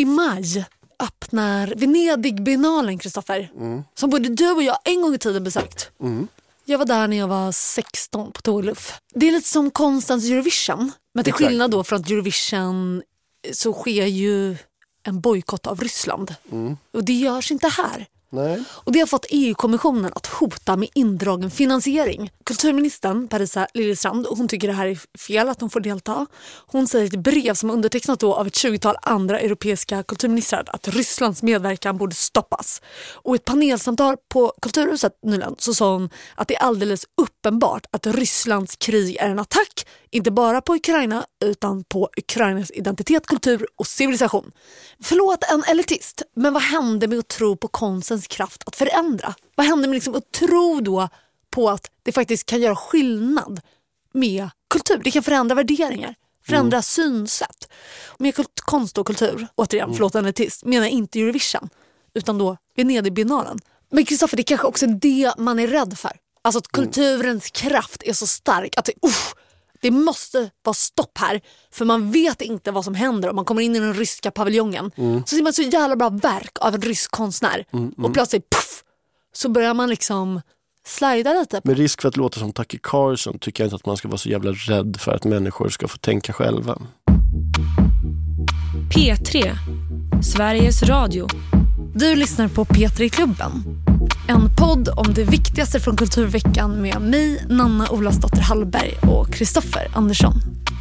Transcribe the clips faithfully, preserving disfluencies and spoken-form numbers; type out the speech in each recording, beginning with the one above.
maj öppnar Venedigbiennalen, Kristoffer. Mm. Som både du och jag en gång i tiden besökt. Mm. Jag var där när jag var sexton på Tågluff. Det är lite som konstens Eurovision. Men till skillnad då från Eurovision så sker ju en bojkott av Ryssland. Mm. Och det görs inte här. Nej. Och det har fått E U-kommissionen att hota med indragen finansiering. Kulturministern Parisa Liljestrand, hon tycker det här är fel att de får delta. Hon säger i ett brev som undertecknat då av ett tjugotal andra europeiska kulturministrar att Rysslands medverkan borde stoppas. Och i ett panelsamtal på Kulturhuset nyligen så sa hon att det är alldeles uppenbart att Rysslands krig är en attack inte bara på Ukraina utan på Ukrainas identitet, kultur och civilisation. Förlåt en elitist, men vad hände med att tro på konstens kraft att förändra? Vad hände med liksom att tro då på att det faktiskt kan göra skillnad med kultur? Det kan förändra värderingar, förändra mm. synsätt. Med konst och kultur, återigen, mm. förlåt en elitist, menar inte Eurovision utan då Venedigbiennalen. Men Kristoffer, det är kanske också det man är rädd för. Alltså att kulturens mm. kraft är så stark att det, uff, det måste vara stopp här. För man vet inte vad som händer om man kommer in i den ryska paviljongen. Mm. Så ser man så jävla bra verk av en rysk konstnär. Mm, mm. Och plötsligt, puff, så börjar man liksom slida lite. Med risk för att låta som Tucker Carlson tycker jag inte att man ska vara så jävla rädd för att människor ska få tänka själva. P tre, Sveriges Radio. Du lyssnar på P tre-klubben. En podd om det viktigaste från kulturveckan med mig, Nanna Olasdotter Hallberg och Kristoffer Andersson.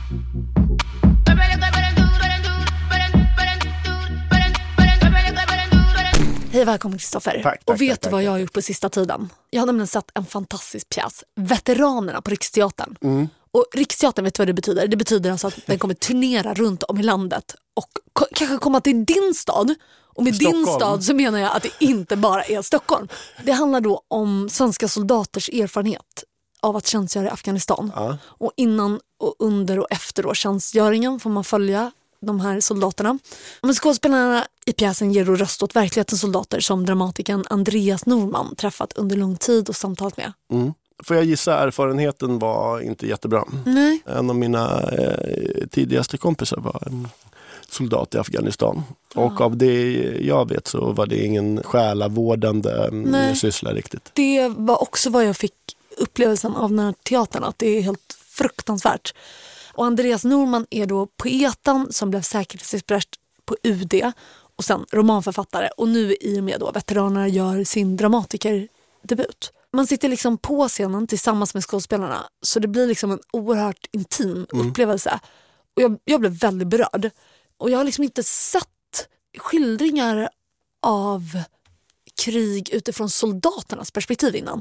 Hej, välkommen Kristoffer. Tack, tack, och vet tack, du tack, vad jag har tack. gjort på sista tiden? Jag har nämligen sett en fantastisk pjäs, Veteranerna på Riksteatern. Mm. Och Riksteatern, vet du vad det betyder? Det betyder alltså att den kommer turnera runt om i landet och k- kanske komma till din stad. Och med Stockholm. din stad så menar jag att det inte bara är Stockholm. Det handlar då om svenska soldaters erfarenhet av att tjänstgöra i Afghanistan. Ja. Och innan och under och efter då tjänstgöringen får man följa de här soldaterna. Men skådespelarna i pjäsen ger då röst åt verklighetens soldater som dramatikern Andreas Norman träffat under lång tid och samtalat med. Mm. Får jag gissa, erfarenheten var inte jättebra. Nej. En av mina eh, tidigaste kompisar var en soldat i Afghanistan. Ja. Och av det jag vet så var det ingen själavårdande Nej. syssla riktigt. Det var också vad jag fick upplevelsen av den här teatern, att det är helt fruktansvärt. Och Andreas Norman är då poeten som blev säkerhetsexpert på U D och sen romanförfattare. Och nu i och med då Veteranerna gör sin dramatikerdebut. Man sitter liksom på scenen tillsammans med skådespelarna, så det blir liksom en oerhört intim mm. upplevelse. Och jag, jag blev väldigt berörd. Och jag har liksom inte sett skildringar av krig utifrån soldaternas perspektiv innan.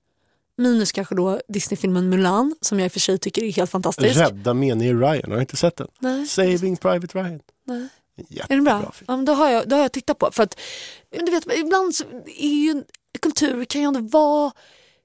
Minus kanske då Disney-filmen Mulan, som jag i och för sig tycker är helt fantastisk. Rädda menige Ryan, har du inte sett den? Nej. Saving Private Ryan. Nej. Jättebra. Är den bra? Ja, men då har jag, då har jag tittat på. För att, du vet, ibland så är ju kultur kan ju ändå vara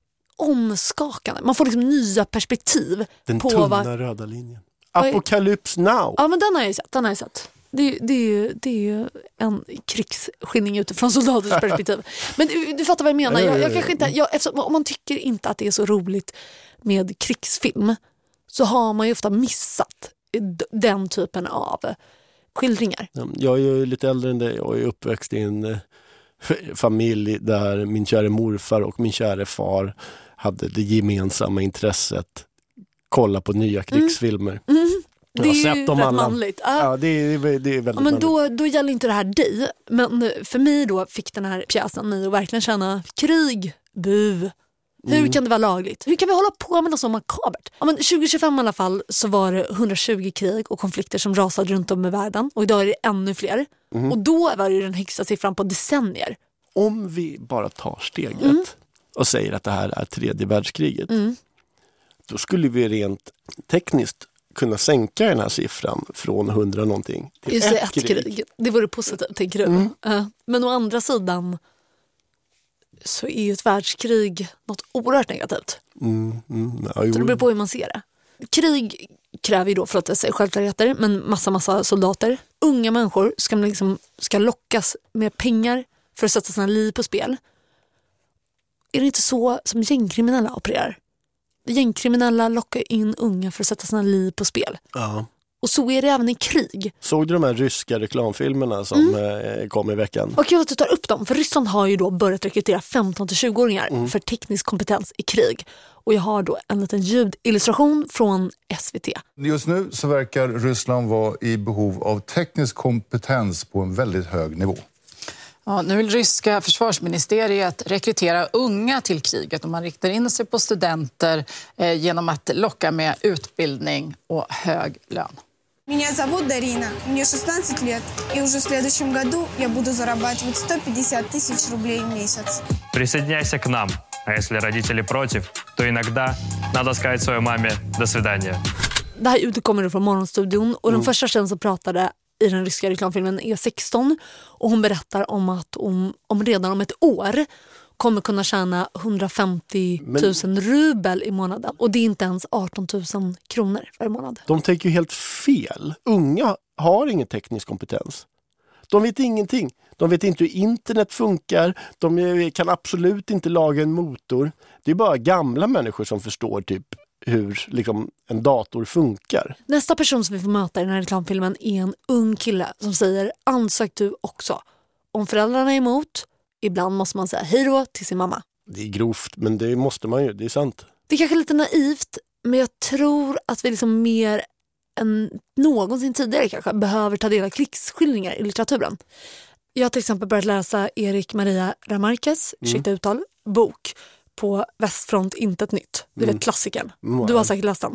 omskakande. Man får liksom nya perspektiv. Den på tunna vad... röda linjen. Apocalypse Now. Ja, men den har jag sett. Den har jag sett. Det är, det, är ju, det är ju en krigsskildring utifrån soldaters perspektiv. Men du, du fattar vad jag menar. Jag, jag kanske inte, jag, eftersom, om man tycker inte att det är så roligt med krigsfilm så har man ju ofta missat den typen av skildringar. Jag är ju lite äldre än dig. Jag är uppväxt i en familj där min kära morfar och min kära far hade det gemensamma intresset kolla på nya krigsfilmer. Mm. Mm. Det är ju rätt alla. manligt. Ja, ja det, är, det är väldigt ja, men då, då gäller inte det här dig. Men för mig då fick den här pjäsen mig att verkligen känna krig, bu. Hur mm. kan det vara lagligt? Hur kan vi hålla på med något så makabert? Ja, men tjugo tjugofem i alla fall så var det hundratjugo krig och konflikter som rasade runt om i världen. Och idag är det ännu fler. Mm. Och då var det den högsta siffran på decennier. Om vi bara tar steget mm. och säger att det här är tredje världskriget. Mm. Då skulle vi rent tekniskt kunna sänka den här siffran från hundra någonting till Just ett, ett krig. krig. Det vore positivt, tänker du. Mm. Uh, men å andra sidan så är ju ett världskrig något oerhört negativt. Mm, mm, ja, så det beror på hur man ser det. Krig kräver ju då, för att det säger självklarheter, men massa, massa soldater. Unga människor ska, liksom, ska lockas med pengar för att sätta sina liv på spel. Är det inte så som gängkriminella opererar? Gängkriminella lockar in unga för att sätta sina liv på spel. Ja. Och så är det även i krig. Såg du de här ryska reklamfilmerna som mm. kom i veckan? Och kul att du tar upp dem, för Ryssland har ju då börjat rekrytera femton till tjugo-åringar mm. för teknisk kompetens i krig. Och jag har då en liten ljudillustration från S V T. Just nu så verkar Ryssland vara i behov av teknisk kompetens på en väldigt hög nivå. Ja, nu vill ryska försvarsministeriet rekrytera unga till kriget och man riktar in sig på studenter eh, genom att locka med utbildning och hög lön. Меня зовут Дарина, мне шестнадцать лет, и уже в следующем году я буду зарабатывать сто пятьдесят тысяч рублей в месяц. Присоединяйся к нам, а если родители против, то иногда надо сказать своей маме «до свидания». Det här ljudet kommer från Morgonstudion och mm. den första tjejen som pratade i den ryska reklamfilmen är sexton och hon berättar om att hon om redan om ett år kommer kunna tjäna hundrafemtio tusen rubel i månaden. Och det är inte ens arton tusen kronor per månad. De tänker ju helt fel. Unga har ingen teknisk kompetens. De vet ingenting. De vet inte hur internet funkar. De kan absolut inte laga en motor. Det är bara gamla människor som förstår typ hur liksom, en dator funkar. Nästa person som vi får möta i den här reklamfilmen är en ung kille som säger ansök du också. Om föräldrarna är emot, ibland måste man säga hej då till sin mamma. Det är grovt, men det måste man ju, det är sant. Det är kanske lite naivt, men jag tror att vi liksom mer än någonsin tidigare kanske behöver ta del av krigsskildringar i litteraturen. Jag har till exempel börjat läsa Erik Maria Remarques, ursäkta uttal, bok på Västfront inte ett nytt. Du vet klassikern. Du har säkert läst den.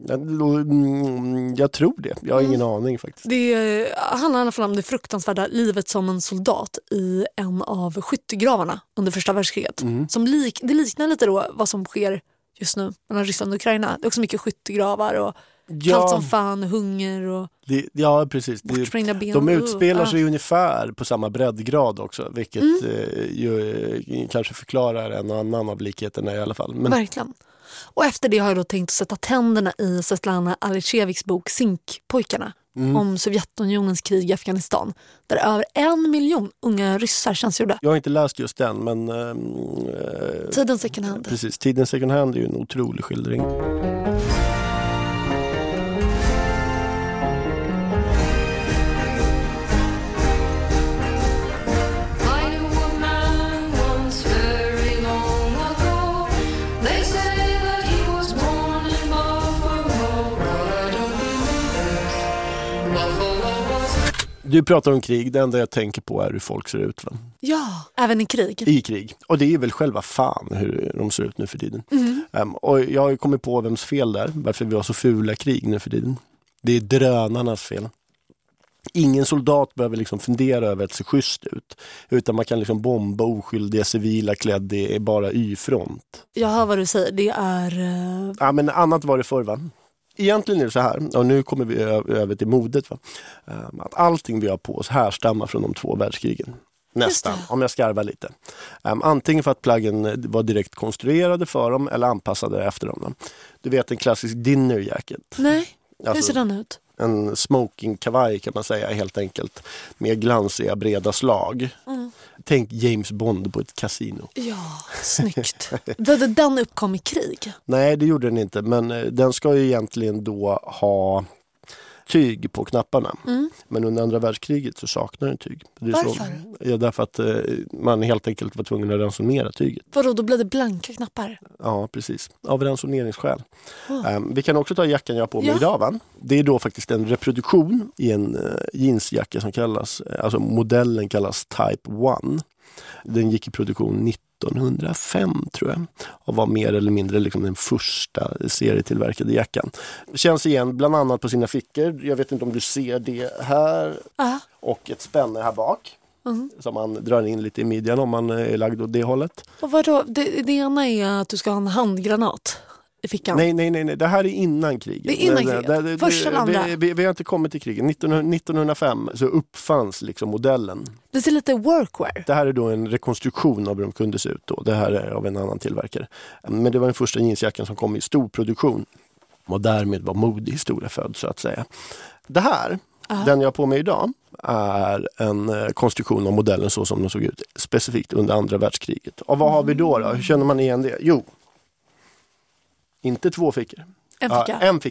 Jag tror det. Jag har ingen mm. aning faktiskt. Det handlar i alla fall om det fruktansvärda livet som en soldat i en av skyttegravarna under första världskriget. Mm. Som lik, det liknar lite då vad som sker just nu mellan Ryssland och Ukraina. Det är också mycket skyttegravar och ja. Kallt som fan, hunger och det, ja, precis. Det, ben. De utspelar sig uh. ungefär på samma breddgrad också, vilket mm. eh, ju, kanske förklarar en och annan av likheterna i alla fall. Men... Verkligen. Och efter det har jag då tänkt att sätta tänderna i Svetlana Alexijeviks bok Zinkpojkarna mm. om Sovjetunionens krig i Afghanistan. Där över en miljon unga ryssar tjänstgjorda. Jag har inte läst just den, men... Eh, Tiden second hand. Precis, Tiden second hand är ju en otrolig skildring. Du pratar om krig, det enda jag tänker på är hur folk ser ut. Va? Ja, även i krig. I krig. Och det är väl själva fan hur de ser ut nu för tiden. Mm. Um, och jag har kommit på vems fel där, varför vi har så fula krig nu för tiden. Det är drönarnas fel. Ingen soldat behöver liksom fundera över att se schysst ut. Utan man kan liksom bomba oskyldiga civila klädd i bara Y-front. Jag hör vad du säger, det är... Uh... Ja, men annat var det förr, va? Egentligen är det så här, och nu kommer vi över till modet, va? Att allting vi har på oss härstammar från de två världskrigen. Nästan, om jag skarvar lite. Um, antingen för att plaggen var direkt konstruerade för dem eller anpassade efter dem. Va? Du vet en klassisk dinner jacket. Nej, alltså, hur ser den ut? En smoking kavaj kan man säga helt enkelt. Med glansiga breda slag. Mm. Tänk James Bond på ett kasino. Ja, snyggt. Den uppkom i krig? Nej, det gjorde den inte. Men den ska ju egentligen då ha tyg på knapparna. Mm. Men under andra världskriget så saknar den tyg. Det är Varför? Så, ja, därför att eh, man helt enkelt var tvungen att ransonera tyget. Vadå, då blev det blanka knappar? Ja, precis. Av ransoneringsskäl. Oh. Um, vi kan också ta jackan jag har på mig ja. idag, va? Det är då faktiskt en reproduktion i en uh, jeansjacka som kallas, alltså modellen kallas Type one. Den gick i produktion nittonhundrafem tror jag och var mer eller mindre liksom den första serietillverkade jackan. Känns igen bland annat på sina fickor. Jag vet inte om du ser det här. Uh-huh. Och ett spänne här bak. Uh-huh. Som man drar in lite i midjan om man är lagd åt det hållet. Och vadå? Det, det ena är att du ska ha en handgranat i fickan. Nej, nej, nej, nej. Det här är innan kriget. Det är innan kriget. Det, det, Första eller andra. Vi, vi, vi har inte kommit till kriget. nittonhundrafem så uppfanns liksom modellen. Det ser lite workwear. Det här är då en rekonstruktion av hur de kunde se ut då. Det här är av en annan tillverkare. Men det var den första jeansjackan som kom i stor produktion. Och därmed var modehistoria född så att säga. Det här, uh-huh. den jag har på mig idag, är en konstruktion av modellen så som den såg ut specifikt under andra världskriget. Och vad mm. har vi då då? Hur känner man igen det? Jo, inte två fickor. En ficka. Ja, en ficka.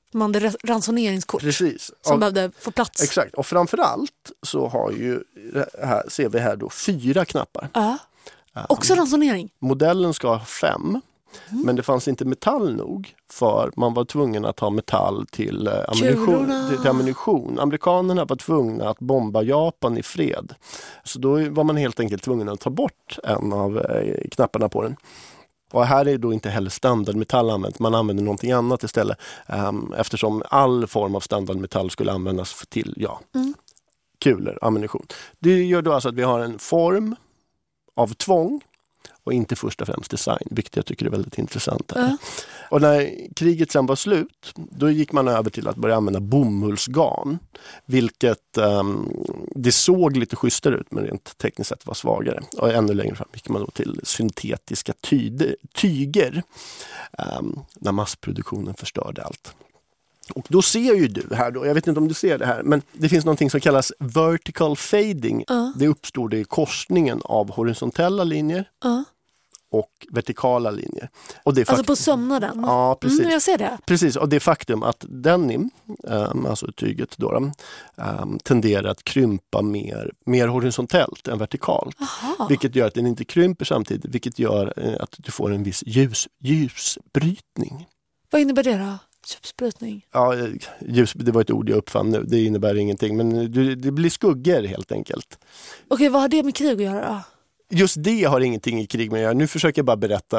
Man hade ransoneringskort. Precis. Som och, behövde få plats. Exakt. Och framförallt så har ju, här ser vi här då, fyra knappar. Ja. Också ransonering. Modellen ska ha fem. Mm. Men det fanns inte metall nog för man var tvungen att ha metall till, eh, ammunition, till, till ammunition. Amerikanerna var tvungna att bomba Japan i fred. Så då var man helt enkelt tvungen att ta bort en av eh, knapparna på den. Och här är då inte heller standardmetall använt. Man använder någonting annat istället. Um, eftersom all form av standardmetall skulle användas till ja, mm. kulor, ammunition. Det gör då alltså att vi har en form av tvång. Och inte först och främst design, vilket jag tycker är väldigt intressant. Här. Mm. Och när kriget sen var slut, då gick man över till att börja använda bomullsgarn. Vilket, um, det såg lite schysstare ut, men rent tekniskt sett var svagare. Och ännu längre fram gick man då till syntetiska tyde, tyger. Um, när massproduktionen förstörde allt. Och då ser ju du här då, jag vet inte om du ser det här, men det finns någonting som kallas vertical fading. Uh. Det uppstår det i korsningen av horisontella linjer. Uh. Och vertikala linjer. Och det alltså på sömnaden? Ja, precis. Mm, jag ser det. Precis, och det faktum att denim, um, alltså tyget då, um, tenderar att krympa mer, mer horisontellt än vertikalt. Aha. Vilket gör att den inte krymper samtidigt, vilket gör uh, att du får en viss ljus, ljusbrytning. Vad innebär det då? Ljusbrytning? Ja, ljus, det var ett ord jag uppfann nu. Det innebär ingenting, men det, det blir skuggor helt enkelt. Okej, vad har det med krig att göra då? Just det har ingenting i krig med att göra. Nu försöker jag bara berätta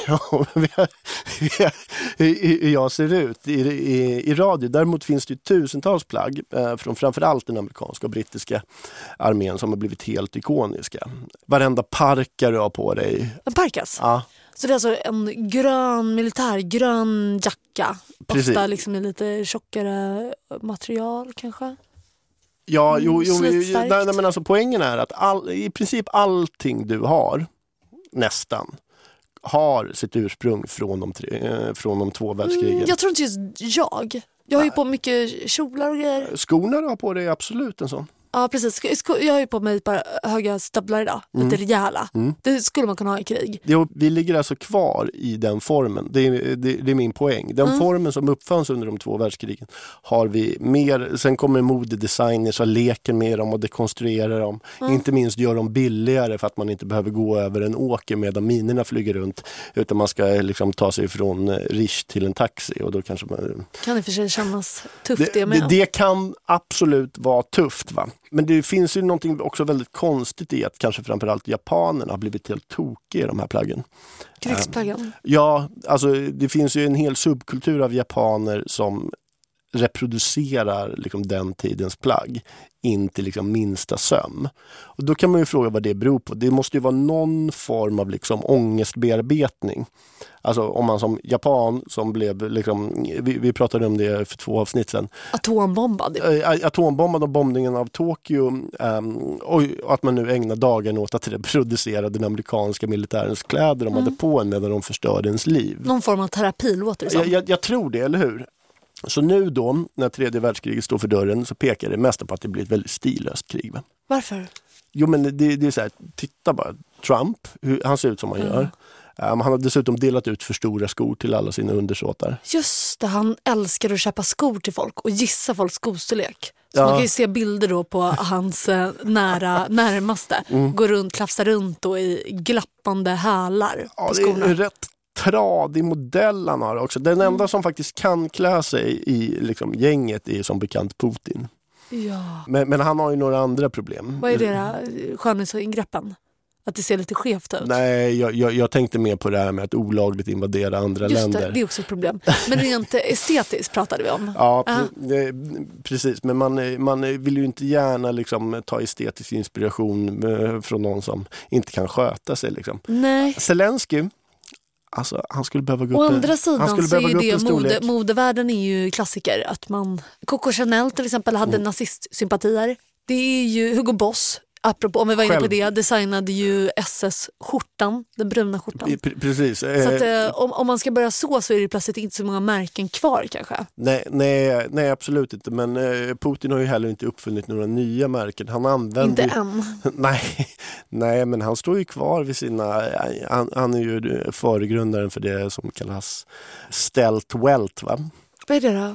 hur jag ser ut i, i, i radio. Däremot finns det ju tusentals plagg eh, från framförallt den amerikanska och brittiska armén som har blivit helt ikoniska. Varenda parka du har på dig. En parkas? Ja. Så det är alltså en grön militär, grön jacka. Precis. Ofta liksom i lite tjockare material kanske? Ja, jo, jo, jo nej, nej, men alltså poängen är att all, i princip allting du har, nästan, har sitt ursprung från de, tre, eh, från de två världskrigen. Mm, jag tror inte just jag. Jag har nej. ju på mycket kjolar och grejer. Skorna du har på dig är absolut en sån. Ja, precis. Jag har ju på mig bara höga stövlar idag. Lite mm. rejäla. Mm. Det skulle man kunna ha i krig. Det, vi ligger alltså kvar i den formen. Det är, det, det är min poäng. Den mm. formen som uppfanns under de två världskrigen har vi mer. Sen kommer modedesigners och leker med dem och dekonstruerar dem. Mm. Inte minst gör dem billigare för att man inte behöver gå över en åker medan minerna flyger runt. Utan man ska liksom ta sig från Rish till en taxi. Och då kanske man... Kan det för sig kännas tufft det, det med? Det, det kan absolut vara tufft, va? Men det finns ju någonting också väldigt konstigt i att kanske framförallt japanerna har blivit helt tokiga i de här plaggen. Krigsplaggen? Um, ja, alltså det finns ju en hel subkultur av japaner som reproducerar liksom den tidens plagg in till liksom minsta söm. Och då kan man ju fråga vad det beror på. Det måste ju vara någon form av liksom ångestbearbetning. Alltså om man som japan som blev liksom, vi, vi pratade om det för två avsnitt sedan. Atombombad. Atombombad och bombningen av Tokyo um, och att man nu ägnar dagen åt att reproducera den amerikanska militärens kläder de mm. hade på en medan de förstörde ens liv. Någon form av terapi låter det som. Jag, jag, jag tror det, eller hur? Så nu då, när tredje världskriget står för dörren så pekar det mest på att det blir ett väldigt stillöst krig. Va? Varför? Jo, men det, det är så här, titta bara, Trump, hur han ser ut som han mm. gör. Um, han har dessutom delat ut för stora skor till alla sina undersåtar. Just det, han älskar att köpa skor till folk och gissa folks skostorlek. Så ja. man kan ju se bilder då på hans eh, nära, närmaste. Mm. Gå runt, klafsa runt och i glappande hälar ja, på skorna. Det är en rätt tradig modell han har också. Den enda mm. som faktiskt kan klä sig i liksom, gänget är som bekant Putin. Ja. Men, men han har ju några andra problem. Vad är det då? Skönhetsingreppen? Att det ser lite skevt ut? Nej, jag, jag, jag tänkte mer på det här med att olagligt invadera andra Just länder. Det, det är också ett problem. Men rent estetiskt pratade vi om. Ja, pre- precis. Men man, man vill ju inte gärna liksom, ta estetisk inspiration från någon som inte kan sköta sig. Liksom. Nej. Zelensky, alltså, han skulle behöva gå upp. Å andra sidan så är ju det mode, modevärlden är ju klassiker. Att man, Coco Chanel till exempel hade mm. nazistsympatier. Det är ju Hugo Boss. Apropå, om vi var inne på det, designade ju S S-skjortan, den bruna skjortan. Precis. Så att, eh, om, om man ska börja så så är det plötsligt inte så många märken kvar kanske. Nej, nej, nej absolut inte. Men eh, Putin har ju heller inte uppfunnit några nya märken. Han använder inte ju, än. nej, nej, men han står ju kvar vid sina... Han, han är ju föregrundaren för det som kallas stealth wealth, va? Vad är det då?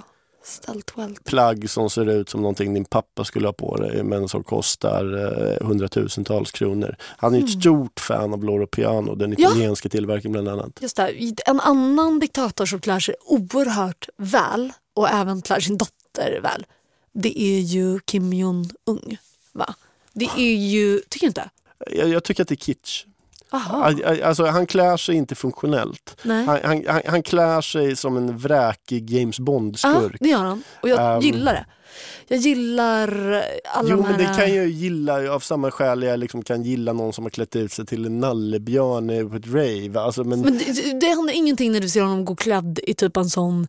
Stelt welt. Plagg som ser ut som någonting din pappa skulle ha på dig, men som kostar eh, hundratusentals kronor. Han är mm. ett stort fan av Loro Piano, den italienska ja. tillverkningen bland annat. Just det. En annan diktator som klär sig oerhört väl och även klär sin dotter väl, det är ju Kim Jong-un, va? Det är ju, tycker du inte? Jag, jag tycker att det är kitsch. Alltså, han klär sig inte funktionellt. Han, han, han klär sig som en vräkig James Bond-skurk. Ja, det gör han. Och jag um, gillar det. Jag gillar alla jo, de här... men det kan jag gilla av samma skäl jag liksom kan gilla någon som har klätt ut sig till en nallebjörn på ett rave. Alltså, men men det, det händer ingenting när du ser honom gå klädd i typ en sån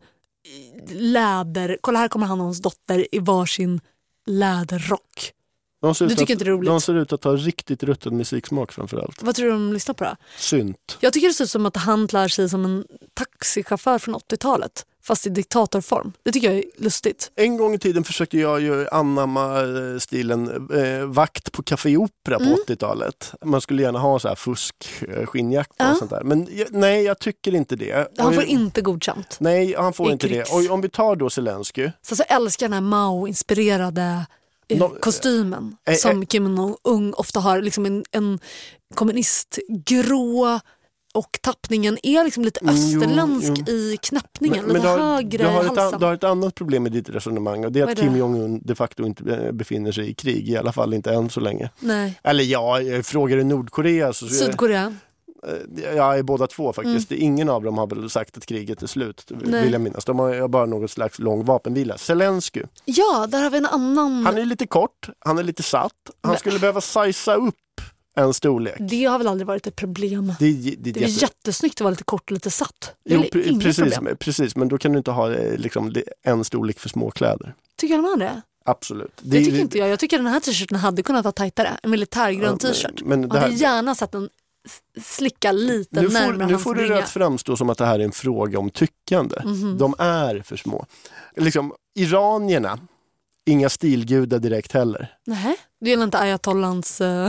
läder. Kolla, här kommer han och hans dotter i varsin läderrock. De ser, du tycker att, inte det är roligt? De ser ut att ha riktigt rutten musiksmak framförallt. Vad tror du de lyssnar på då? Synt. Jag tycker det ser ut som att han klär sig som en taxichaufför från åttiotalet. Fast i diktatorform. Det tycker jag är lustigt. En gång i tiden försökte jag ju anamma stilen eh, vakt på Café Opera på mm. åttiotalet. Man skulle gärna ha så här fusk, skinnjacka och ja. sånt där. Men jag, nej, jag tycker inte det. Han får och, inte godkänt. Nej, han får inte krigs. det. Och om vi tar då Zelensky. Så, så älskar den här Mao-inspirerade no, kostymen äh, som äh, Kim Jong-un ofta har. Liksom en, en kommunistgrå... Och tappningen är liksom lite österländsk jo, jo. i knäppningen, men, lite men har, högre du har, i halsen. ett, du har ett annat problem med ditt resonemang och det är att är Kim Jong-un de facto inte befinner sig i krig, i alla fall inte än så länge. Nej. Eller ja, jag frågar i Nordkorea. Så, Sydkorea? Ja, båda två faktiskt. Mm. Ingen av dem har väl sagt att kriget är slut, Nej. vill jag minnas. De har bara något slags lång vapenvila. Zelensky. Ja, där har vi en annan... Han är lite kort, han är lite satt. Han men... skulle behöva sajsa upp en storlek. Det har väl aldrig varit ett problem. Det, det, det, det är jätte... jättesnyggt att vara lite kort och lite satt. Det jo, är pre- precis, precis, men då kan du inte ha liksom, en storlek för små kläder. Tycker man det? Absolut. Det, det tycker inte jag. Jag tycker den här t-shirten hade kunnat vara tajtare. En militärgrön ja, t-shirt. Men, men det här... hade gärna sett den slicka lite nu får, närmare Nu hans får det rätt framstå som att det här är en fråga om tyckande. Mm-hmm. De är för små. Liksom, iranierna, inga stilgudar direkt heller. Nej, det är inte ayatollans uh,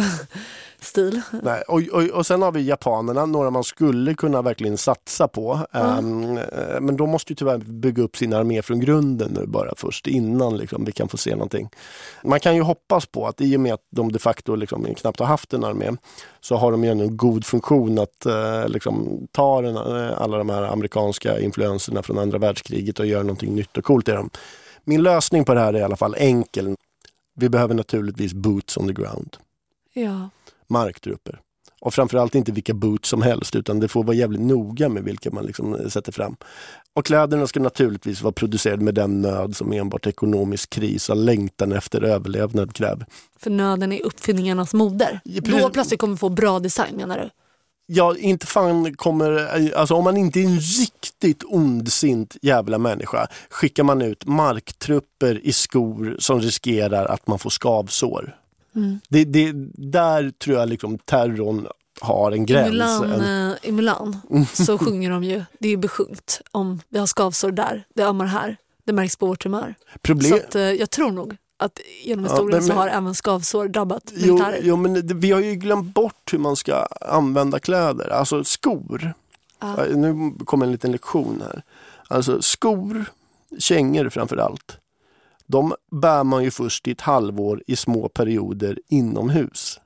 stil. Nej, och, och, och sen har vi japanerna, några man skulle kunna verkligen satsa på. Mm. Um, men de måste ju tyvärr bygga upp sin armé från grunden nu bara först, innan liksom, vi kan få se någonting. Man kan ju hoppas på att i och med att de de facto liksom, knappt har haft en armé, så har de ju en god funktion att uh, liksom, ta den, uh, alla de här amerikanska influenserna från andra världskriget och göra någonting nytt och coolt i dem. Min lösning på det här är i alla fall enkel. Vi behöver naturligtvis boots on the ground. Ja. Marktrupper. Och framförallt inte vilka boots som helst, utan det får vara jävligt noga med vilka man liksom sätter fram. Och kläderna ska naturligtvis vara producerade med den nöd som enbart ekonomisk kris och längtan efter överlevnad kräver. För nöden är uppfinningarnas moder. Ja, då plötsligt kommer vi få bra design, menar du? Ja, inte fan kommer... Alltså om man inte är en riktigt ondsint jävla människa, skickar man ut marktrupper i skor som riskerar att man får skavsår. Mm. Det, det, där tror jag liksom terrorn har en gräns. I Milan, en... I Milan så sjunger de ju, det är besjungt om vi har skavsår där, det ömmar här, det märks på vårt humör. Problem... Så att, jag tror nog att genom historien ja, men, så har även skavsår drabbat militärer. Jo, jo men det, vi har ju glömt bort hur man ska använda kläder. Alltså skor. Ah. Nu kommer en liten lektion här. Alltså skor, kängor framförallt. De bär man ju först i ett halvår i små perioder inomhus.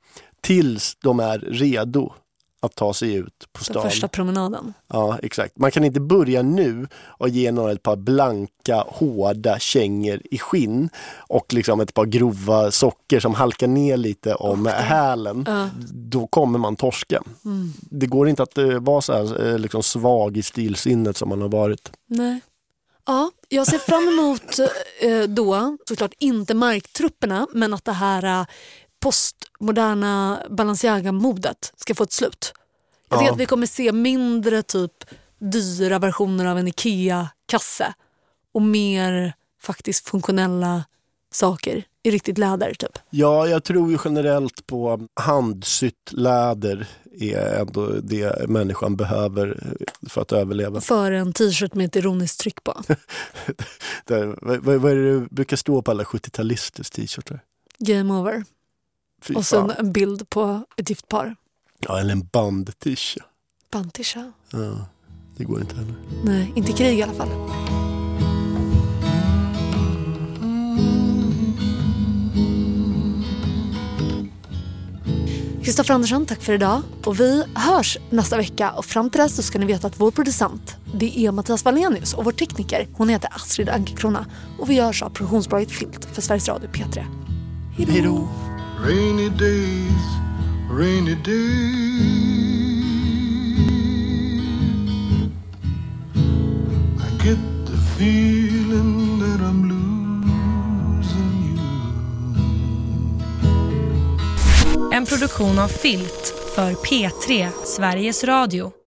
Tills de är redo att ta sig ut på stan. Den första promenaden. Ja, exakt. Man kan inte börja nu och ge några ett par blanka, hårda kängor i skinn och liksom ett par grova socker som halkar ner lite om oh, hälen. Uh. Då kommer man torska. Mm. Det går inte att uh, vara så här, uh, liksom svag i stilsinnet som man har varit. Nej. Ja, jag ser fram emot uh, då såklart inte marktrupperna, men att det här uh, postmoderna Balenciaga-modet ska få ett slut. Jag tycker ja. att vi kommer se mindre typ dyra versioner av en Ikea-kasse och mer faktiskt funktionella saker i riktigt läder typ. Ja, jag tror ju generellt på handsytt läder är ändå det människan behöver för att överleva. För en t-shirt med ett ironiskt tryck på. Där, vad, vad är det du brukar stå på alla sjuttiotalisters t-shirtar? Game over. Fy och sen en bild på ett gift par. Ja, eller en bandtisha. Bandtisha? Ja, det går inte heller. Nej, inte i krig i alla fall. Kristoffer Andersson, tack för idag. Och vi hörs nästa vecka. Och fram till dess så ska ni veta att vår producent, det är Mattias Wallenius. Och vår tekniker, hon heter Astrid Ankerkrona. Och vi görs av produktionsbolaget Filt för Sveriges Radio P tre. Hej då! Hej då! Rainy days, rainy days. I get the feeling that I'm losing you. En produktion av Filt för P tre, Sveriges Radio.